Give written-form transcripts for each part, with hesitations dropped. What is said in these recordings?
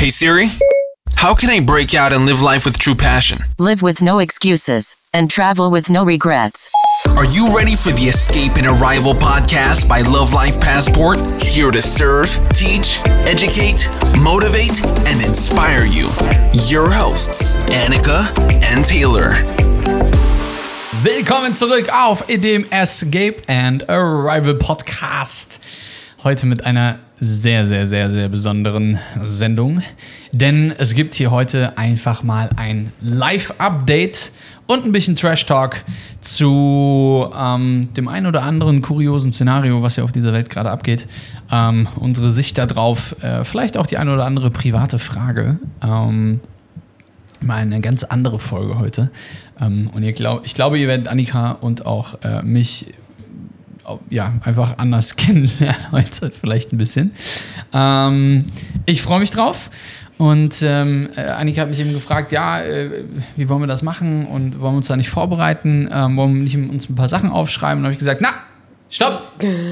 Hey Siri, how can I break out and live life with true passion? Live with no excuses and travel with no regrets. Are you ready for the Escape and Arrival podcast by Love Life Passport? Here to serve, teach, educate, motivate, and inspire you. Your hosts, Annika and Taylor. Willkommen zurück auf dem Escape and Arrival Podcast. Heute mit einer sehr besonderen Sendung. Denn es gibt hier heute einfach mal ein Live-Update und ein bisschen Trash-Talk zu dem einen oder anderen kuriosen Szenario, was ja auf dieser Welt gerade abgeht. Unsere Sicht darauf, vielleicht auch die eine oder andere private Frage. Mal eine ganz andere Folge heute. Und ich glaube, ihr werdet Annika und auch mich einfach anders kennenlernen heute, vielleicht ein bisschen. Ich freue mich drauf. Und Annika hat mich eben gefragt, wie wollen wir das machen und wollen wir uns da nicht vorbereiten? Wollen wir nicht uns ein paar Sachen aufschreiben? Und dann habe ich gesagt, stopp!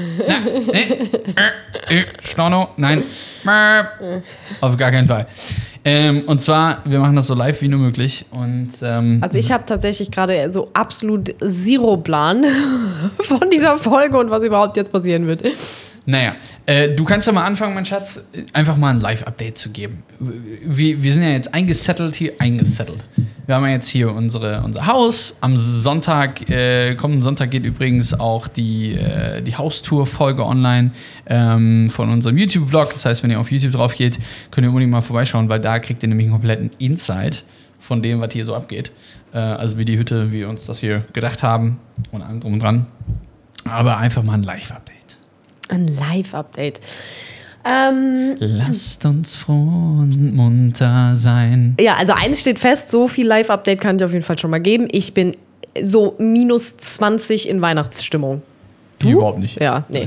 Storno, nein. Auf gar keinen Fall. Und zwar, wir machen das so live wie nur möglich. Und, also ich habe tatsächlich gerade so absolut zero Plan von dieser Folge und was überhaupt jetzt passieren wird. Naja, du kannst ja mal anfangen, mein Schatz, einfach mal ein Live-Update zu geben. Wir sind ja jetzt eingesettelt. Wir haben ja jetzt hier unser Haus. Am Sonntag, kommenden Sonntag geht übrigens auch die Haustour-Folge online von unserem YouTube-Vlog. Das heißt, wenn ihr auf YouTube drauf geht, könnt ihr unbedingt mal vorbeischauen, weil da kriegt ihr nämlich einen kompletten Insight von dem, was hier so abgeht. Also wie die Hütte, wie wir uns das hier gedacht haben und allem drum und dran. Aber einfach mal ein Live-Update. Ein Live-Update. Lasst uns froh und munter sein. Ja, also eins steht fest, so viel Live-Update kann ich auf jeden Fall schon mal geben. Ich bin so minus 20 in Weihnachtsstimmung. Du? Überhaupt nicht. Ja, nee.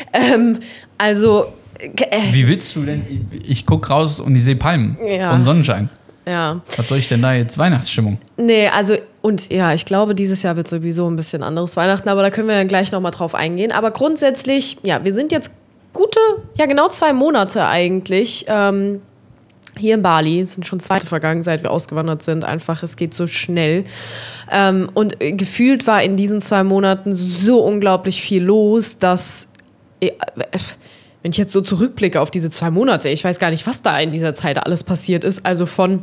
Wie willst du denn? Ich guck raus und ich sehe Palmen und Sonnenschein. Ja. Was soll ich denn da jetzt? Weihnachtsstimmung? Nee, ich glaube, dieses Jahr wird sowieso ein bisschen anderes Weihnachten, aber da können wir ja gleich nochmal drauf eingehen. Aber grundsätzlich, wir sind jetzt genau 2 Monate eigentlich hier in Bali. Es sind schon 2 vergangen, seit wir ausgewandert sind. Einfach, es geht so schnell. Und gefühlt war in diesen 2 Monaten so unglaublich viel los, dass wenn ich jetzt so zurückblicke auf diese 2 Monate, ich weiß gar nicht, was da in dieser Zeit alles passiert ist. Also von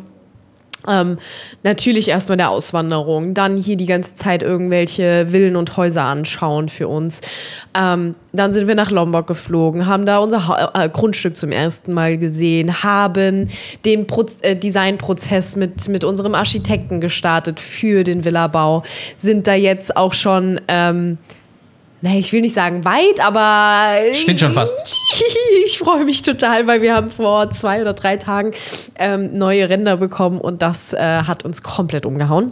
natürlich erstmal der Auswanderung, dann hier die ganze Zeit irgendwelche Villen und Häuser anschauen für uns. Dann sind wir nach Lombok geflogen, haben da unser Grundstück zum ersten Mal gesehen, haben den Designprozess mit unserem Architekten gestartet für den Villabau, sind da jetzt auch schon ich will nicht sagen weit, aber steht schon fast. Ich freue mich total, weil wir haben vor 2 oder 3 Tagen neue Ränder bekommen und das hat uns komplett umgehauen.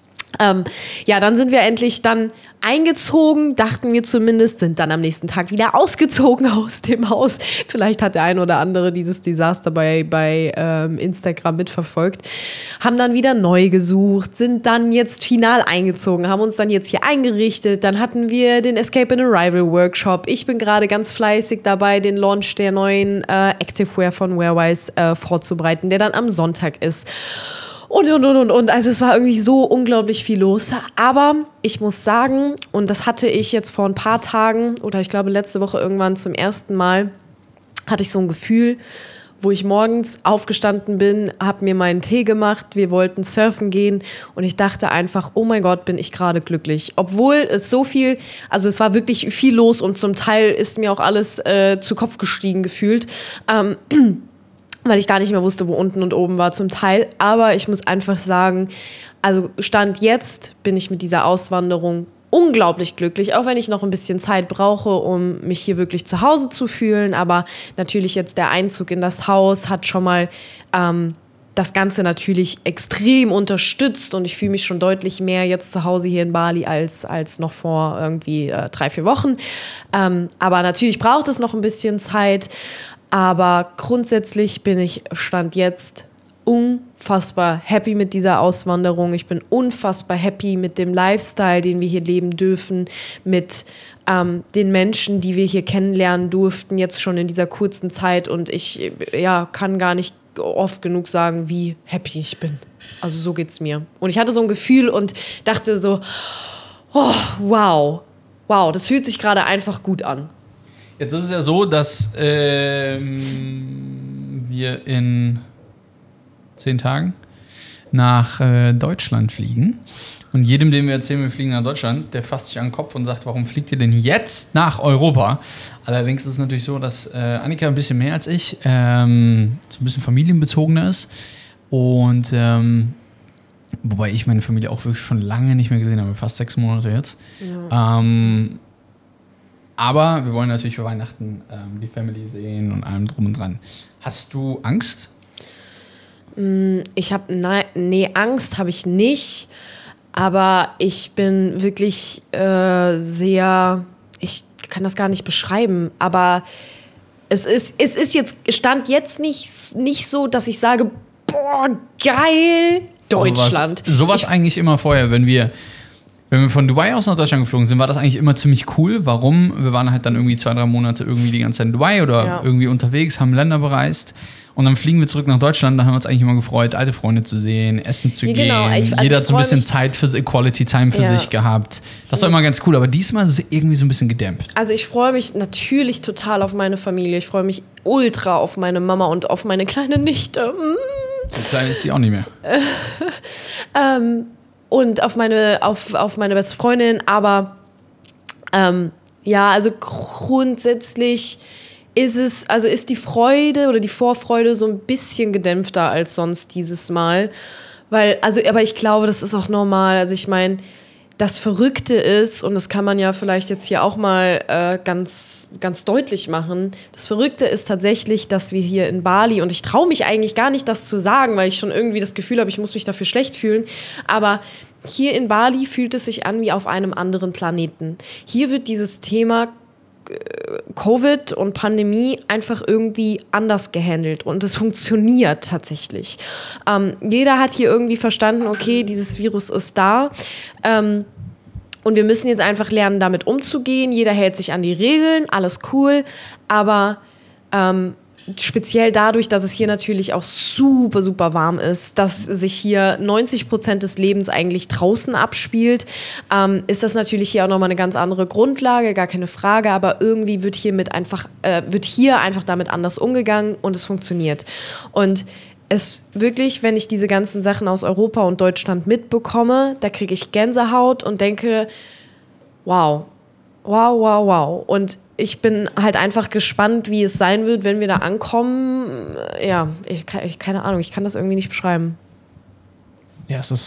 Dann sind wir endlich dann eingezogen, dachten wir zumindest, sind dann am nächsten Tag wieder ausgezogen aus dem Haus. Vielleicht hat der ein oder andere dieses Desaster bei Instagram mitverfolgt. Haben dann wieder neu gesucht, sind dann jetzt final eingezogen, haben uns dann jetzt hier eingerichtet. Dann hatten wir den Escape and Arrival Workshop. Ich bin gerade ganz fleißig dabei, den Launch der neuen Activewear von Wearwise vorzubereiten, der dann am Sonntag ist. Und. Also es war irgendwie so unglaublich viel los. Aber ich muss sagen, und das hatte ich jetzt vor ein paar Tagen, oder ich glaube letzte Woche irgendwann zum ersten Mal, hatte ich so ein Gefühl, wo ich morgens aufgestanden bin, habe mir meinen Tee gemacht, wir wollten surfen gehen und ich dachte einfach, oh mein Gott, bin ich gerade glücklich. Obwohl es so viel, also es war wirklich viel los und zum Teil ist mir auch alles zu Kopf gestiegen gefühlt. Weil ich gar nicht mehr wusste, wo unten und oben war zum Teil. Aber ich muss einfach sagen, also Stand jetzt bin ich mit dieser Auswanderung unglaublich glücklich, auch wenn ich noch ein bisschen Zeit brauche, um mich hier wirklich zu Hause zu fühlen. Aber natürlich jetzt der Einzug in das Haus hat schon mal das Ganze natürlich extrem unterstützt und ich fühle mich schon deutlich mehr jetzt zu Hause hier in Bali als noch vor irgendwie 3-4 Wochen. Aber natürlich braucht es noch ein bisschen Zeit. Aber grundsätzlich bin ich Stand jetzt unfassbar happy mit dieser Auswanderung. Ich bin unfassbar happy mit dem Lifestyle, den wir hier leben dürfen, mit den Menschen, die wir hier kennenlernen durften, jetzt schon in dieser kurzen Zeit. Und ich kann gar nicht oft genug sagen, wie happy ich bin. Also so geht's mir. Und ich hatte so ein Gefühl und dachte so, oh, wow, das fühlt sich gerade einfach gut an. Jetzt ist es ja so, dass wir in 10 Tagen nach Deutschland fliegen. Und jedem, dem wir erzählen, wir fliegen nach Deutschland, der fasst sich an den Kopf und sagt, warum fliegt ihr denn jetzt nach Europa? Allerdings ist es natürlich so, dass Annika ein bisschen mehr als ich so ein bisschen familienbezogener ist. Und wobei ich meine Familie auch wirklich schon lange nicht mehr gesehen habe, fast 6 Monate jetzt. Ja. Aber wir wollen natürlich für Weihnachten die Family sehen und allem drum und dran. Hast du Angst? Angst habe ich nicht. Aber ich bin wirklich sehr, ich kann das gar nicht beschreiben, aber es ist jetzt, stand jetzt nicht so, dass ich sage, boah, geil, Deutschland. Sowas eigentlich immer vorher, wenn wir von Dubai aus nach Deutschland geflogen sind, war das eigentlich immer ziemlich cool. Warum? Wir waren halt dann irgendwie 2-3 Monate irgendwie die ganze Zeit in Dubai oder irgendwie unterwegs, haben Länder bereist. Und dann fliegen wir zurück nach Deutschland, dann haben wir uns eigentlich immer gefreut, alte Freunde zu sehen, essen zu gehen. Jeder hat so ein bisschen Zeit für Quality Time für sich gehabt. Das war immer ganz cool, aber diesmal ist es irgendwie so ein bisschen gedämpft. Also ich freue mich natürlich total auf meine Familie. Ich freue mich ultra auf meine Mama und auf meine kleine Nichte. So klein ist sie auch nicht mehr. Und auf meine beste Freundin. Aber also grundsätzlich ist die Freude oder die Vorfreude so ein bisschen gedämpfter als sonst dieses Mal. Aber ich glaube, das ist auch normal. Also ich meine, das Verrückte ist, und das kann man ja vielleicht jetzt hier auch mal ganz, ganz deutlich machen, das Verrückte ist tatsächlich, dass wir hier in Bali, und ich traue mich eigentlich gar nicht, das zu sagen, weil ich schon irgendwie das Gefühl habe, ich muss mich dafür schlecht fühlen, aber hier in Bali fühlt es sich an wie auf einem anderen Planeten. Hier wird dieses Thema Covid und Pandemie einfach irgendwie anders gehandelt und es funktioniert tatsächlich. Jeder hat hier irgendwie verstanden, okay, dieses Virus ist da und wir müssen jetzt einfach lernen, damit umzugehen. Jeder hält sich an die Regeln, alles cool, aber speziell dadurch, dass es hier natürlich auch super, super warm ist, dass sich hier 90% des Lebens eigentlich draußen abspielt, ist das natürlich hier auch nochmal eine ganz andere Grundlage, gar keine Frage, aber irgendwie wird hier einfach damit anders umgegangen und es funktioniert. Und es wirklich, wenn ich diese ganzen Sachen aus Europa und Deutschland mitbekomme, da kriege ich Gänsehaut und denke, wow. Und ich bin halt einfach gespannt, wie es sein wird, wenn wir da ankommen. Ja, keine Ahnung, ich kann das irgendwie nicht beschreiben. Ja, es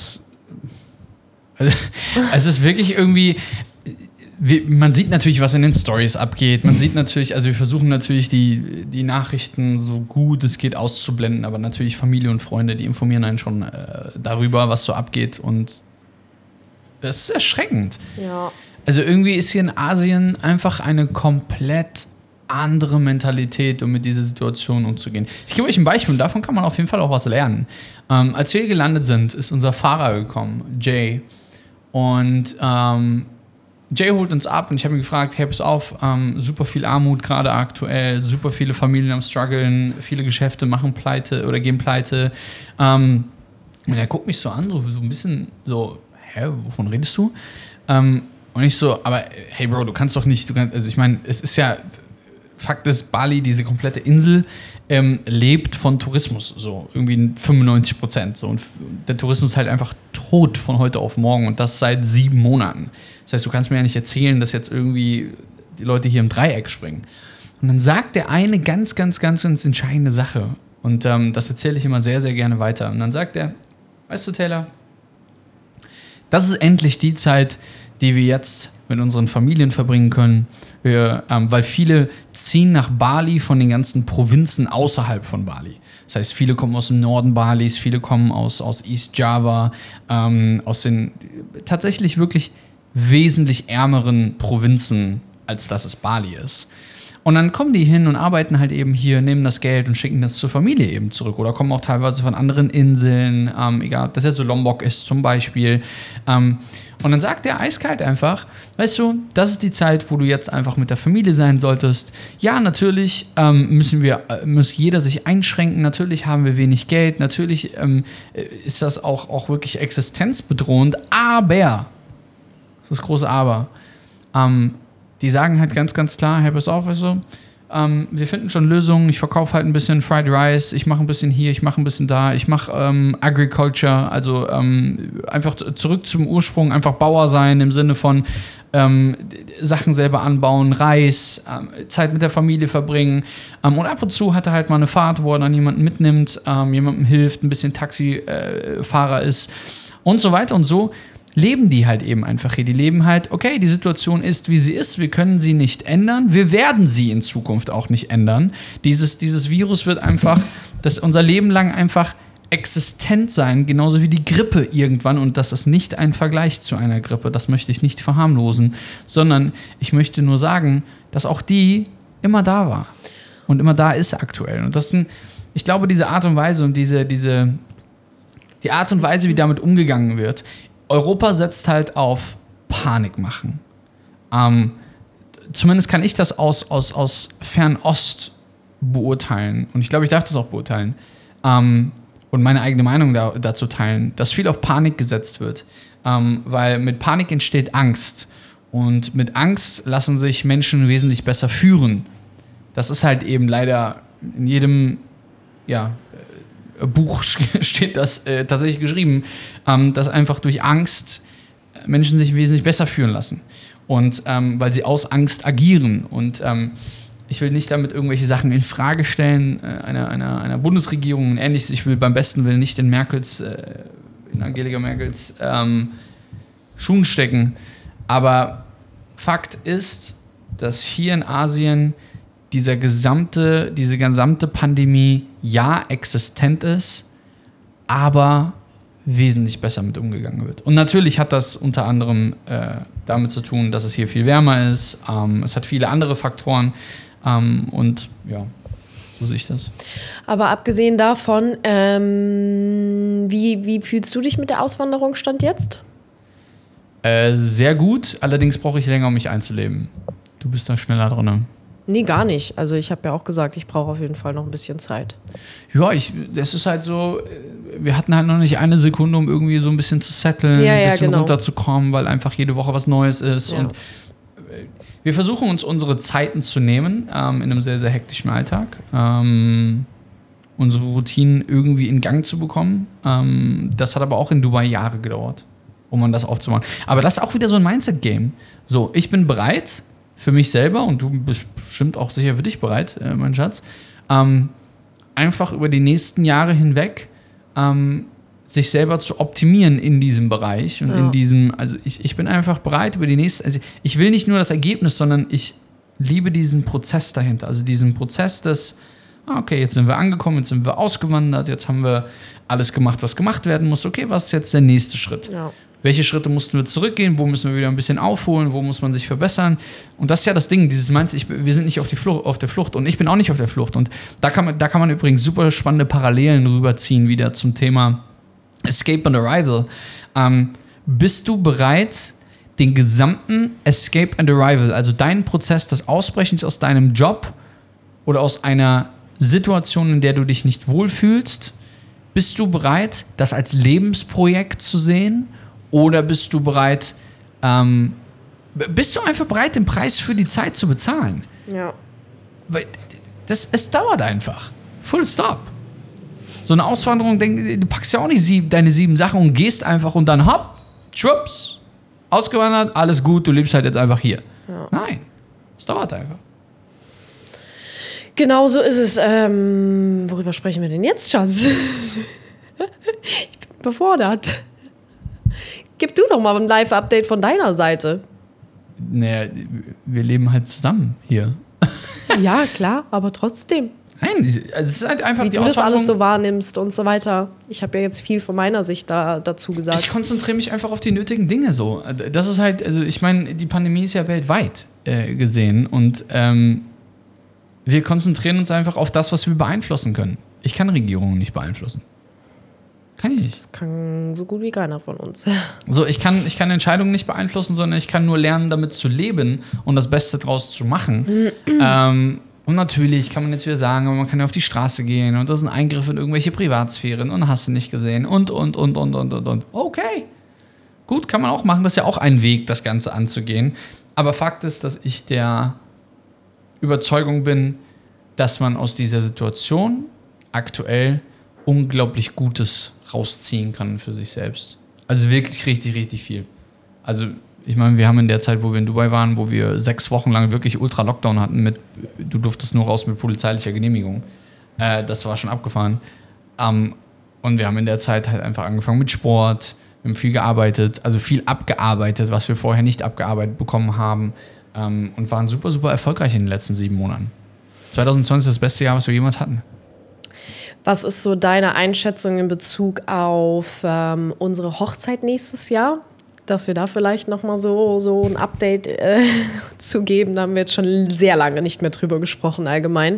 ist wirklich irgendwie, man sieht natürlich, was in den Stories abgeht. Man sieht natürlich, also wir versuchen natürlich die Nachrichten so gut es geht auszublenden, aber natürlich Familie und Freunde, die informieren einen schon darüber, was so abgeht und es ist erschreckend. Ja. Also irgendwie ist hier in Asien einfach eine komplett andere Mentalität, um mit dieser Situation umzugehen. Ich gebe euch ein Beispiel und davon kann man auf jeden Fall auch was lernen. Als wir gelandet sind, ist unser Fahrer gekommen, Jay. Und Jay holt uns ab und ich habe ihn gefragt, hey, pass auf, super viel Armut gerade aktuell, super viele Familien am struggeln, viele Geschäfte machen pleite oder gehen pleite. Und er guckt mich so an, so ein bisschen so, wovon redest du? Und ich so, aber hey Bro, du kannst doch nicht, also ich meine, es ist ja, Fakt ist, Bali, diese komplette Insel, lebt von Tourismus, so irgendwie 95%. So. Und der Tourismus ist halt einfach tot von heute auf morgen und das seit 7 Monaten. Das heißt, du kannst mir ja nicht erzählen, dass jetzt irgendwie die Leute hier im Dreieck springen. Und dann sagt der eine ganz, ganz, ganz, ganz entscheidende Sache und das erzähle ich immer sehr, sehr gerne weiter. Und dann sagt er, weißt du Taylor, das ist endlich die Zeit, die wir jetzt mit unseren Familien verbringen können, weil viele ziehen nach Bali von den ganzen Provinzen außerhalb von Bali. Das heißt, viele kommen aus dem Norden Balis, viele kommen aus East Java, aus den tatsächlich wirklich wesentlich ärmeren Provinzen, als dass es Bali ist. Und dann kommen die hin und arbeiten halt eben hier, nehmen das Geld und schicken das zur Familie eben zurück. Oder kommen auch teilweise von anderen Inseln, egal ob das jetzt so Lombok ist zum Beispiel. Und dann sagt der eiskalt einfach, weißt du, das ist die Zeit, wo du jetzt einfach mit der Familie sein solltest. Ja, natürlich muss jeder sich einschränken. Natürlich haben wir wenig Geld. Natürlich ist das auch wirklich existenzbedrohend. Aber, das ist das große Aber, die sagen halt ganz, ganz klar, hey, pass auf, weißt du, wir finden schon Lösungen, ich verkaufe halt ein bisschen Fried Rice, ich mache ein bisschen hier, ich mache ein bisschen da, ich mache Agriculture, also einfach zurück zum Ursprung, einfach Bauer sein im Sinne von Sachen selber anbauen, Reis, Zeit mit der Familie verbringen und ab und zu hat er halt mal eine Fahrt, wo er dann jemanden mitnimmt, jemandem hilft, ein bisschen Taxifahrer ist und so weiter und so. Leben die halt eben einfach hier. Die leben halt, okay, die Situation ist, wie sie ist, wir können sie nicht ändern, wir werden sie in Zukunft auch nicht ändern. Dieses Virus wird einfach, unser Leben lang einfach existent sein, genauso wie die Grippe irgendwann. Und das ist nicht ein Vergleich zu einer Grippe, das möchte ich nicht verharmlosen, sondern ich möchte nur sagen, dass auch die immer da war und immer da ist aktuell. Und ich glaube, diese Art und Weise und die Art und Weise, wie damit umgegangen wird, Europa setzt halt auf Panik machen. Zumindest kann ich das aus Fernost beurteilen. Und ich glaube, ich darf das auch beurteilen. Und meine eigene Meinung dazu teilen, dass viel auf Panik gesetzt wird. Weil mit Panik entsteht Angst. Und mit Angst lassen sich Menschen wesentlich besser führen. Das ist halt eben leider in jedem, Buch steht das tatsächlich geschrieben, dass einfach durch Angst Menschen sich wesentlich besser fühlen lassen. Und weil sie aus Angst agieren. Und ich will nicht damit irgendwelche Sachen in Frage stellen, einer Bundesregierung und ähnliches. Ich will beim besten Willen nicht in Angelika Merkels Schuhen stecken. Aber Fakt ist, dass hier in Asien diese gesamte Pandemie existent ist, aber wesentlich besser mit umgegangen wird. Und natürlich hat das unter anderem damit zu tun, dass es hier viel wärmer ist. Es hat viele andere Faktoren. Und ja, so sehe ich das. Aber abgesehen davon, wie fühlst du dich mit der Auswanderung Stand jetzt? Sehr gut, allerdings brauche ich länger, um mich einzuleben. Du bist da schneller drin. Nee, gar nicht. Also ich habe ja auch gesagt, ich brauche auf jeden Fall noch ein bisschen Zeit. Ja, das ist halt so, wir hatten halt noch nicht eine Sekunde, um irgendwie so ein bisschen zu setteln, ein bisschen runterzukommen, weil einfach jede Woche was Neues ist. Ja. Und wir versuchen uns unsere Zeiten zu nehmen, in einem sehr, sehr hektischen Alltag. Unsere Routinen irgendwie in Gang zu bekommen. Das hat aber auch in Dubai Jahre gedauert, um das aufzubauen. Aber das ist auch wieder so ein Mindset-Game. So, ich bin bereit für mich selber, und du bist bestimmt auch sicher für dich bereit, mein Schatz, einfach über die nächsten Jahre hinweg sich selber zu optimieren in diesem Bereich und in diesem, also ich bin einfach bereit über die nächsten, also ich will nicht nur das Ergebnis, sondern ich liebe diesen Prozess dahinter, also diesen Prozess des, okay, jetzt sind wir angekommen, jetzt sind wir ausgewandert, jetzt haben wir alles gemacht, was gemacht werden muss, okay, was ist jetzt der nächste Schritt? Ja. Welche Schritte mussten wir zurückgehen? Wo müssen wir wieder ein bisschen aufholen? Wo muss man sich verbessern? Und das ist ja das Ding, dieses Mindset, wir sind nicht auf der Flucht und ich bin auch nicht auf der Flucht. Und da kann man übrigens super spannende Parallelen rüberziehen wieder zum Thema Escape and Arrival. Bist du bereit, den gesamten Escape and Arrival, also deinen Prozess des Ausbrechens aus deinem Job oder aus einer Situation, in der du dich nicht wohlfühlst, bist du bereit, das als Lebensprojekt zu sehen? Oder bist du bereit, bist du einfach bereit, den Preis für die Zeit zu bezahlen? Ja. Weil es dauert einfach. Full stop. So eine Auswanderung, du packst ja auch nicht deine 7 Sachen und gehst einfach und dann hopp, schwupps, ausgewandert, alles gut, du lebst halt jetzt einfach hier. Ja. Nein, es dauert einfach. Genau so ist es. Worüber sprechen wir denn jetzt, Schatz? Ich bin überfordert. Gib du doch mal ein Live-Update von deiner Seite. Naja, wir leben halt zusammen hier. Ja, klar, aber trotzdem. Nein, also es ist halt einfach wie du das alles so wahrnimmst und so weiter. Ich habe ja jetzt viel von meiner Sicht dazu gesagt. Ich konzentriere mich einfach auf die nötigen Dinge so. Das ist halt, also ich meine, die Pandemie ist ja weltweit gesehen und wir konzentrieren uns einfach auf das, was wir beeinflussen können. Ich kann Regierungen nicht beeinflussen. Kann ich nicht. Das kann so gut wie keiner von uns. So, ich kann Entscheidungen nicht beeinflussen, sondern ich kann nur lernen, damit zu leben und das Beste draus zu machen. Und natürlich kann man jetzt wieder sagen, man kann ja auf die Straße gehen und das ist ein Eingriff in irgendwelche Privatsphären und hast du nicht gesehen und. Okay. Gut, kann man auch machen. Das ist ja auch ein Weg, das Ganze anzugehen. Aber Fakt ist, dass ich der Überzeugung bin, dass man aus dieser Situation aktuell unglaublich Gutes rausziehen kann für sich selbst. Also wirklich richtig, richtig viel. Also ich meine, wir haben in der Zeit, wo wir in Dubai waren, wo wir 6 Wochen lang wirklich Ultra-Lockdown hatten, du durftest nur raus mit polizeilicher Genehmigung. Das war schon abgefahren. Und wir haben in der Zeit halt einfach angefangen mit Sport, wir haben viel gearbeitet, also viel abgearbeitet, was wir vorher nicht abgearbeitet bekommen haben, und waren super, super erfolgreich in den letzten 7 Monaten. 2020 ist das beste Jahr, was wir jemals hatten. Was ist so deine Einschätzung in Bezug auf unsere Hochzeit nächstes Jahr? Dass wir da vielleicht nochmal so ein Update zu geben. Da haben wir jetzt schon sehr lange nicht mehr drüber gesprochen allgemein.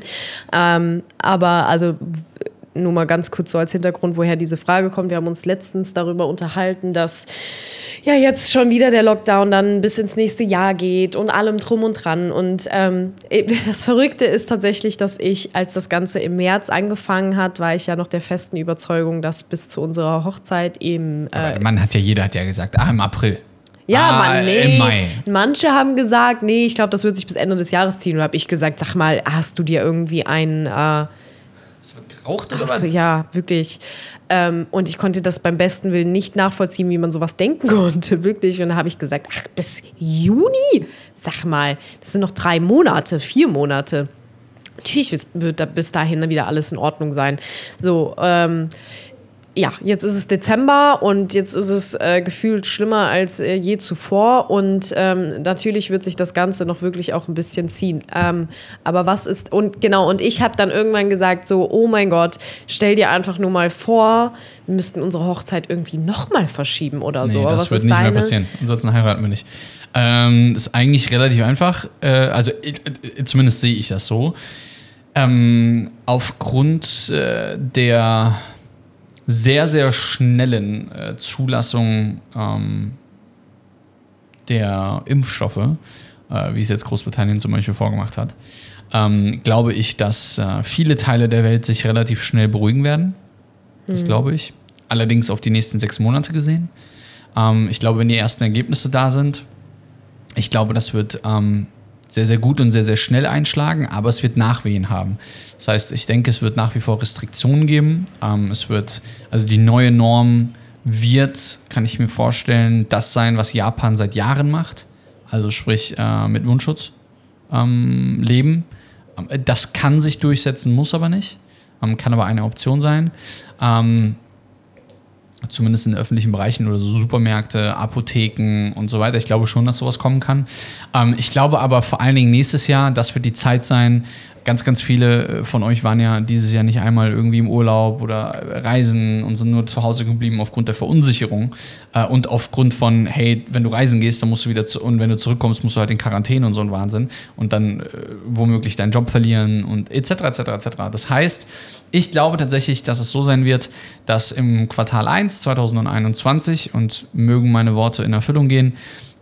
Aber also nur mal ganz kurz so als Hintergrund, woher diese Frage kommt. Wir haben uns letztens darüber unterhalten, dass ja jetzt schon wieder der Lockdown dann bis ins nächste Jahr geht und allem drum und dran. Und das Verrückte ist tatsächlich, dass ich, als das Ganze im März angefangen hat, war ich ja noch der festen Überzeugung, dass bis zu unserer Hochzeit im... jeder hat ja gesagt, im April. Ja, im Mai. Manche haben gesagt, nee, ich glaube, das wird sich bis Ende des Jahres ziehen. Und habe ich gesagt, sag mal, hast du dir irgendwie ein... Es wird geraucht oder was? Ja, wirklich. Und ich konnte das beim besten Willen nicht nachvollziehen, wie man sowas denken konnte. Wirklich. Und da habe ich gesagt, bis Juni? Sag mal, das sind noch 3 Monate, 4 Monate. Natürlich wird da bis dahin dann wieder alles in Ordnung sein. So, ja, jetzt ist es Dezember und jetzt ist es gefühlt schlimmer als je zuvor und natürlich wird sich das Ganze noch wirklich auch ein bisschen ziehen. Aber was ist, und ich habe dann irgendwann gesagt so, oh mein Gott, stell dir einfach nur mal vor, wir müssten unsere Hochzeit irgendwie nochmal verschieben oder so. Nee, das was wird ist nicht deine? mehr passieren, ansonsten heiraten wir nicht. Ist eigentlich relativ einfach, zumindest sehe ich das so. Aufgrund der sehr, sehr schnellen Zulassung der Impfstoffe, wie es jetzt Großbritannien zum Beispiel vorgemacht hat, glaube ich, dass viele Teile der Welt sich relativ schnell beruhigen werden. Das glaube ich. Allerdings auf die nächsten 6 Monate gesehen. Ich glaube, wenn die ersten Ergebnisse da sind, ich glaube, das wird sehr, sehr gut und sehr, sehr schnell einschlagen, aber es wird Nachwehen haben. Das heißt, ich denke, es wird nach wie vor Restriktionen geben. Also die neue Norm wird, kann ich mir vorstellen, das sein, was Japan seit Jahren macht. Also sprich mit Mundschutz leben. Das kann sich durchsetzen, muss aber nicht. Kann aber eine Option sein. Zumindest in öffentlichen Bereichen oder so Supermärkte, Apotheken und so weiter. Ich glaube schon, dass sowas kommen kann. Ich glaube aber vor allen Dingen nächstes Jahr, das wird die Zeit sein. Ganz, ganz viele von euch waren ja dieses Jahr nicht einmal irgendwie im Urlaub oder reisen und sind nur zu Hause geblieben aufgrund der Verunsicherung und aufgrund von, hey, wenn du reisen gehst, dann musst du wieder und wenn du zurückkommst, musst du halt in Quarantäne und so ein Wahnsinn und dann womöglich deinen Job verlieren und etc. Das heißt, ich glaube tatsächlich, dass es so sein wird, dass im Quartal 1 2021, und mögen meine Worte in Erfüllung gehen,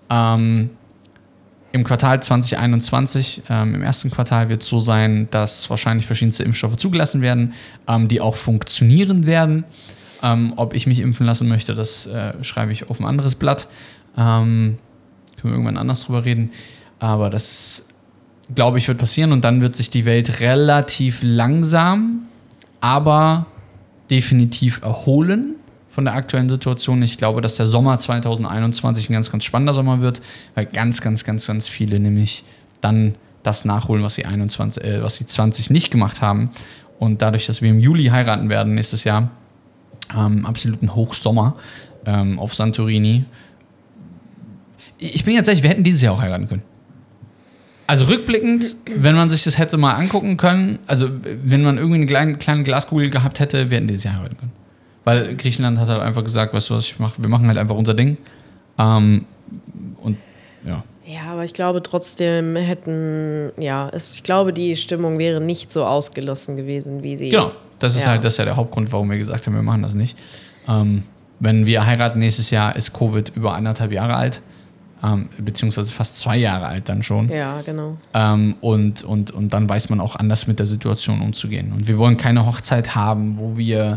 im Quartal 2021, im ersten Quartal wird es so sein, dass wahrscheinlich verschiedenste Impfstoffe zugelassen werden, die auch funktionieren werden. Ob ich mich impfen lassen möchte, das schreibe ich auf ein anderes Blatt. Können wir irgendwann anders drüber reden. Aber das, glaube ich, wird passieren und dann wird sich die Welt relativ langsam, aber definitiv erholen von der aktuellen Situation. Ich glaube, dass der Sommer 2021 ein ganz, ganz spannender Sommer wird, weil ganz, ganz, ganz, ganz viele nämlich dann das nachholen, was sie 20 nicht gemacht haben. Und dadurch, dass wir im Juli heiraten werden nächstes Jahr, absoluten Hochsommer auf Santorini. Ich bin jetzt ehrlich, wir hätten dieses Jahr auch heiraten können. Also rückblickend, wenn man sich das hätte mal angucken können, also wenn man irgendwie eine kleine Glaskugel gehabt hätte, wir hätten dieses Jahr heiraten können. Weil Griechenland hat halt einfach gesagt, weißt du was, wir machen halt einfach unser Ding. Und ja. Ja, aber ich glaube trotzdem ich glaube, die Stimmung wäre nicht so ausgelassen gewesen, wie sie. Genau, das ist ja der Hauptgrund, warum wir gesagt haben, wir machen das nicht. Wenn wir heiraten nächstes Jahr, ist Covid über 1,5 Jahre alt, beziehungsweise fast 2 Jahre alt dann schon. Ja, genau. Und dann weiß man auch anders mit der Situation umzugehen. Und wir wollen keine Hochzeit haben, wo wir...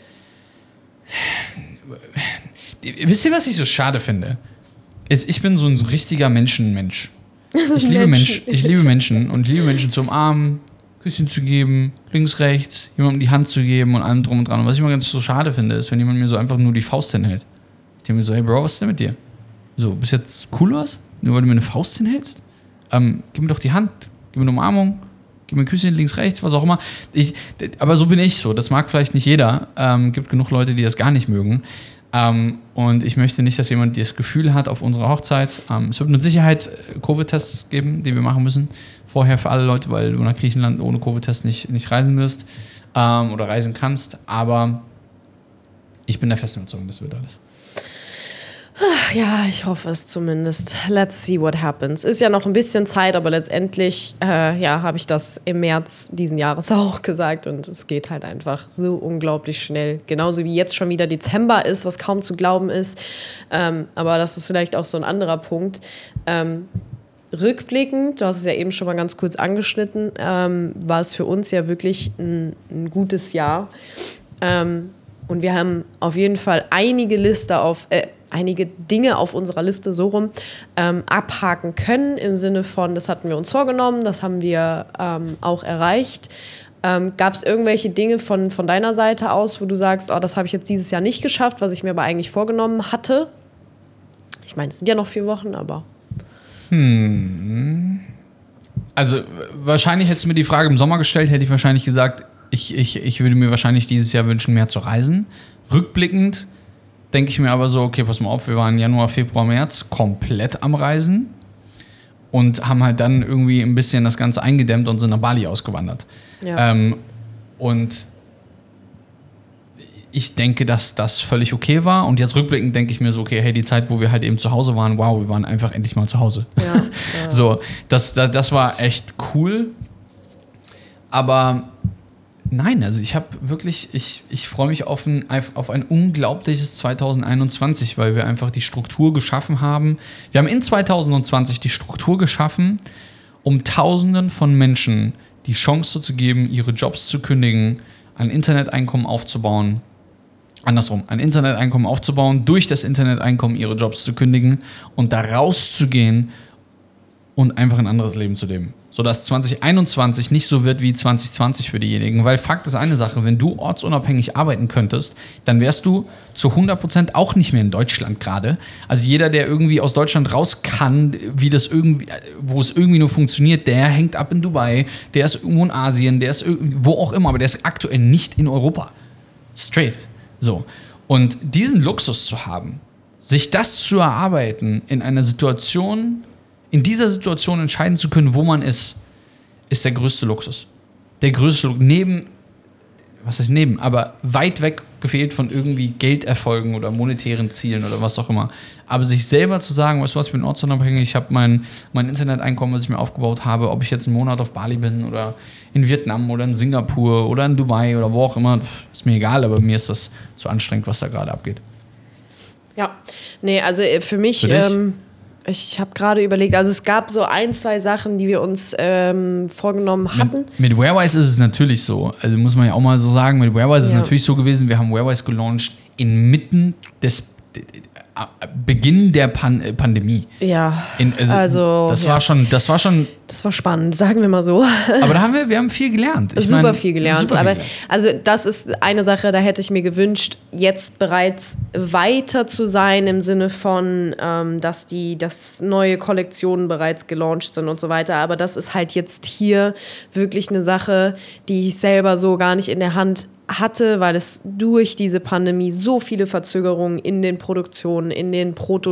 Wisst ihr, was ich so schade finde? Ich bin so ein richtiger Mensch. Ich liebe Menschen und liebe Menschen zu umarmen, Küsschen zu geben, links, rechts, jemandem die Hand zu geben und allem drum und dran. Und was ich immer ganz so schade finde, ist, wenn jemand mir so einfach nur die Faust hinhält. Ich denke mir so, hey Bro, was ist denn mit dir? So, bist jetzt cool was? Nur weil du mir eine Faust hinhältst? Gib mir doch die Hand, gib mir eine Umarmung, gib mir ein Küsschen links, rechts, was auch immer. Aber so bin ich so. Das mag vielleicht nicht jeder. Gibt genug Leute, die das gar nicht mögen. Und ich möchte nicht, dass jemand das Gefühl hat auf unserer Hochzeit. Es wird mit Sicherheit Covid-Tests geben, die wir machen müssen. Vorher für alle Leute, weil du nach Griechenland ohne Covid-Test nicht reisen wirst oder reisen kannst. Aber ich bin der festen Überzeugung, das wird alles. Ja, ich hoffe es zumindest. Let's see what happens. Ist ja noch ein bisschen Zeit, aber letztendlich habe ich das im März diesen Jahres auch gesagt und es geht halt einfach so unglaublich schnell. Genauso wie jetzt schon wieder Dezember ist, was kaum zu glauben ist. Aber das ist vielleicht auch so ein anderer Punkt. Rückblickend, du hast es ja eben schon mal ganz kurz angeschnitten, war es für uns ja wirklich ein gutes Jahr. Und wir haben auf jeden Fall einige Dinge auf unserer Liste so rum abhaken können, im Sinne von, das hatten wir uns vorgenommen, das haben wir auch erreicht. Gab es irgendwelche Dinge von deiner Seite aus, wo du sagst, oh, das habe ich jetzt dieses Jahr nicht geschafft, was ich mir aber eigentlich vorgenommen hatte? Ich meine, es sind ja noch 4 Wochen, aber... Also wahrscheinlich hättest du mir die Frage im Sommer gestellt, hätte ich wahrscheinlich gesagt, ich würde mir wahrscheinlich dieses Jahr wünschen, mehr zu reisen. Rückblickend denke ich mir aber so, okay, pass mal auf, wir waren Januar, Februar, März komplett am Reisen und haben halt dann irgendwie ein bisschen das Ganze eingedämmt und sind nach Bali ausgewandert. Ja. Und ich denke, dass das völlig okay war. Und jetzt rückblickend denke ich mir so, okay, hey, die Zeit, wo wir halt eben zu Hause waren, wow, wir waren einfach endlich mal zu Hause. Ja. So, das war echt cool. Aber nein, also ich habe wirklich, ich freue mich auf ein unglaubliches 2021, weil wir einfach die Struktur geschaffen haben. Wir haben in 2020 die Struktur geschaffen, um Tausenden von Menschen die Chance zu geben, ihre Jobs zu kündigen, ein Interneteinkommen aufzubauen. Andersrum, ein Interneteinkommen aufzubauen, durch das Interneteinkommen ihre Jobs zu kündigen und da rauszugehen und einfach ein anderes Leben zu leben. Sodass 2021 nicht so wird wie 2020 für diejenigen. Weil Fakt ist eine Sache, wenn du ortsunabhängig arbeiten könntest, dann wärst du zu 100% auch nicht mehr in Deutschland gerade. Also jeder, der irgendwie aus Deutschland raus kann, wo es irgendwie nur funktioniert, der hängt ab in Dubai, der ist irgendwo in Asien, der ist wo auch immer, aber der ist aktuell nicht in Europa. Straight. So. Und diesen Luxus zu haben, sich das zu erarbeiten in einer Situation, in dieser Situation entscheiden zu können, wo man ist der größte Luxus. Der größte Luxus. Aber weit weg gefehlt von irgendwie Gelderfolgen oder monetären Zielen oder was auch immer. Aber sich selber zu sagen, weißt du was, ich bin ortsunabhängig, ich habe mein Interneteinkommen, was ich mir aufgebaut habe, ob ich jetzt einen Monat auf Bali bin oder in Vietnam oder in Singapur oder in Dubai oder wo auch immer, ist mir egal, aber mir ist das zu anstrengend, was da gerade abgeht. Ja, nee, also für mich... Ich habe gerade überlegt, also es gab so 1, 2 Sachen, die wir uns vorgenommen hatten. Mit Warewise ist es natürlich so, also muss man ja auch mal so sagen, mit Warewise ist es natürlich so gewesen, wir haben Warewise gelauncht inmitten des Beginn der Pandemie. Ja, das war schon. Das war spannend, sagen wir mal so. Aber wir haben viel gelernt. Super viel gelernt. Also das ist eine Sache, da hätte ich mir gewünscht, jetzt bereits weiter zu sein im Sinne von, dass neue Kollektionen bereits gelauncht sind und so weiter. Aber das ist halt jetzt hier wirklich eine Sache, die ich selber so gar nicht in der Hand hatte, weil es durch diese Pandemie so viele Verzögerungen in den Produktionen, in den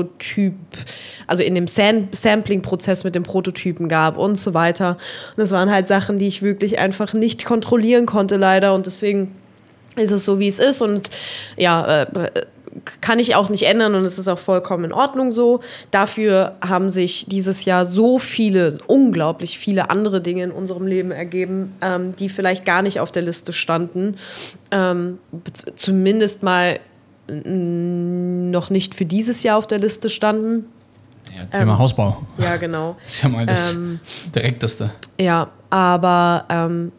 also in dem Sampling-Prozess mit den Prototypen gab und so weiter. Und das waren halt Sachen, die ich wirklich einfach nicht kontrollieren konnte, leider. Und deswegen ist es so, wie es ist. Und ja, kann ich auch nicht ändern und es ist auch vollkommen in Ordnung so. Dafür haben sich dieses Jahr so viele, unglaublich viele andere Dinge in unserem Leben ergeben, die vielleicht gar nicht auf der Liste standen. Zumindest mal noch nicht für dieses Jahr auf der Liste standen. Ja, Thema Hausbau. Ja, genau. Das ist ja mal das Direkteste. Ja, aber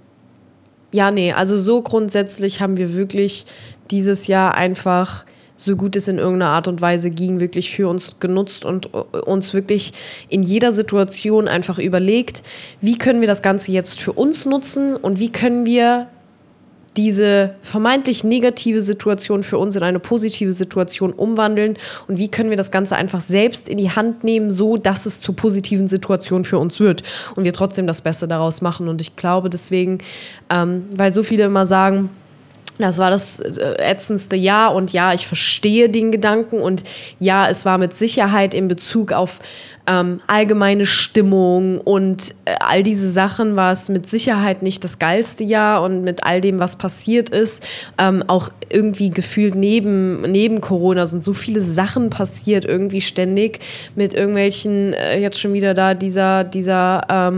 also so grundsätzlich haben wir wirklich dieses Jahr einfach, so gut es in irgendeiner Art und Weise ging, wirklich für uns genutzt und uns wirklich in jeder Situation einfach überlegt, wie können wir das Ganze jetzt für uns nutzen und wie können wir diese vermeintlich negative Situation für uns in eine positive Situation umwandeln und wie können wir das Ganze einfach selbst in die Hand nehmen, so dass es zur positiven Situation für uns wird und wir trotzdem das Beste daraus machen. Und ich glaube deswegen, weil so viele immer sagen, das war das ätzendste Jahr und ja, ich verstehe den Gedanken und ja, es war mit Sicherheit in Bezug auf allgemeine Stimmung und all diese Sachen war es mit Sicherheit nicht das geilste Jahr und mit all dem, was passiert ist, auch irgendwie gefühlt neben Corona sind so viele Sachen passiert, irgendwie ständig mit irgendwelchen, jetzt schon wieder da dieser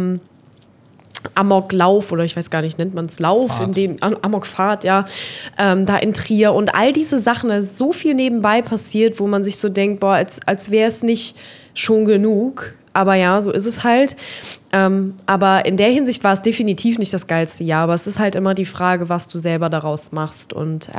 Amoklauf oder ich weiß gar nicht, nennt man es Lauf, Fahrt. in dem Amokfahrt, ja, da in Trier und all diese Sachen, da ist so viel nebenbei passiert, wo man sich so denkt, boah, als wäre es nicht schon genug, aber ja, so ist es halt. Aber in der Hinsicht war es definitiv nicht das geilste Jahr, aber es ist halt immer die Frage, was du selber daraus machst und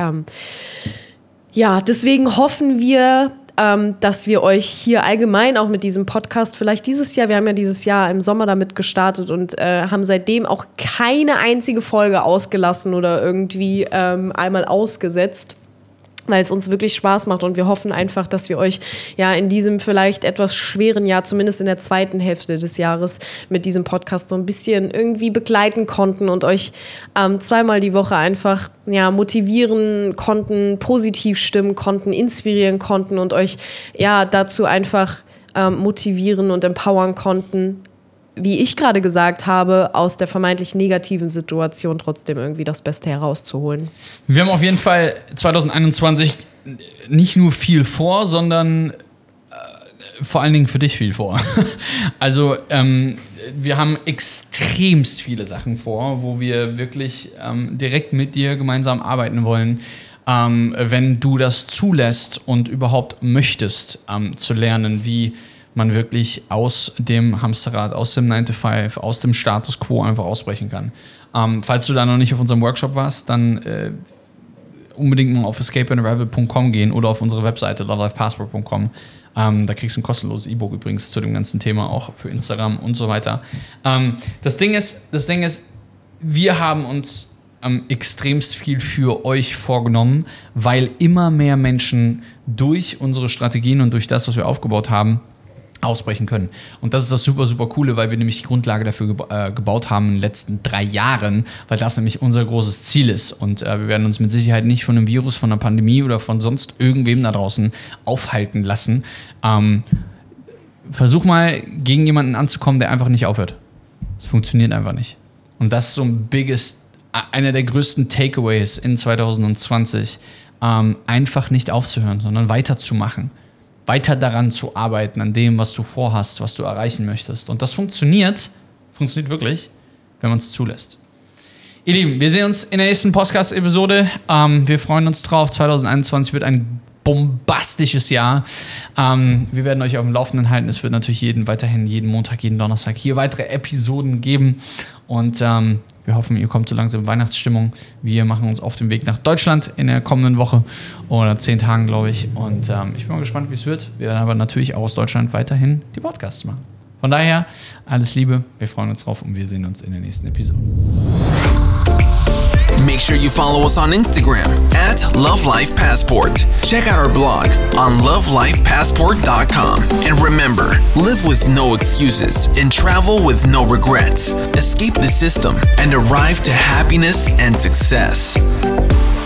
deswegen hoffen wir, dass wir euch hier allgemein auch mit diesem Podcast vielleicht dieses Jahr, wir haben ja dieses Jahr im Sommer damit gestartet und haben seitdem auch keine einzige Folge ausgelassen oder irgendwie einmal ausgesetzt, weil es uns wirklich Spaß macht und wir hoffen einfach, dass wir euch ja in diesem vielleicht etwas schweren Jahr, zumindest in der zweiten Hälfte des Jahres mit diesem Podcast so ein bisschen irgendwie begleiten konnten und euch zweimal die Woche einfach motivieren konnten, positiv stimmen konnten, inspirieren konnten und euch dazu einfach motivieren und empowern konnten, wie ich gerade gesagt habe, aus der vermeintlich negativen Situation trotzdem irgendwie das Beste herauszuholen. Wir haben auf jeden Fall 2021 nicht nur viel vor, sondern vor allen Dingen für dich viel vor. Also wir haben extremst viele Sachen vor, wo wir wirklich direkt mit dir gemeinsam arbeiten wollen. Wenn du das zulässt und überhaupt möchtest, zu lernen, wie man wirklich aus dem Hamsterrad, aus dem 9-to-5, aus dem Status Quo einfach ausbrechen kann. Falls du da noch nicht auf unserem Workshop warst, dann unbedingt mal auf escapeandarival.com gehen oder auf unsere Webseite lovelifepassport.com. Da kriegst du ein kostenloses E-Book übrigens zu dem ganzen Thema, auch für Instagram und so weiter. Das Ding ist, wir haben uns extremst viel für euch vorgenommen, weil immer mehr Menschen durch unsere Strategien und durch das, was wir aufgebaut haben, ausbrechen können. Und das ist das super, super Coole, weil wir nämlich die Grundlage dafür gebaut haben in den letzten 3 Jahren, weil das nämlich unser großes Ziel ist. Und wir werden uns mit Sicherheit nicht von einem Virus, von einer Pandemie oder von sonst irgendwem da draußen aufhalten lassen. Versuch mal, gegen jemanden anzukommen, der einfach nicht aufhört. Es funktioniert einfach nicht. Und das ist so einer der größten Takeaways in 2020. Einfach nicht aufzuhören, sondern weiterzumachen. Weiter daran zu arbeiten, an dem, was du vorhast, was du erreichen möchtest. Und das funktioniert wirklich, wenn man es zulässt. Ihr Lieben, wir sehen uns in der nächsten Podcast-Episode. Wir freuen uns drauf. 2021 wird ein bombastisches Jahr. Wir werden euch auf dem Laufenden halten. Es wird natürlich weiterhin jeden Montag, jeden Donnerstag hier weitere Episoden geben. Und wir hoffen, ihr kommt so langsam in Weihnachtsstimmung. Wir machen uns auf den Weg nach Deutschland in der kommenden Woche oder 10 Tagen, glaube ich. Und ich bin mal gespannt, wie es wird. Wir werden aber natürlich auch aus Deutschland weiterhin die Podcasts machen. Von daher, alles Liebe. Wir freuen uns drauf und wir sehen uns in der nächsten Episode. Make sure you follow us on Instagram @LoveLifePassport. Check out our blog on lovelifepassport.com. And remember, live with no excuses and travel with no regrets. Escape the system and arrive to happiness and success.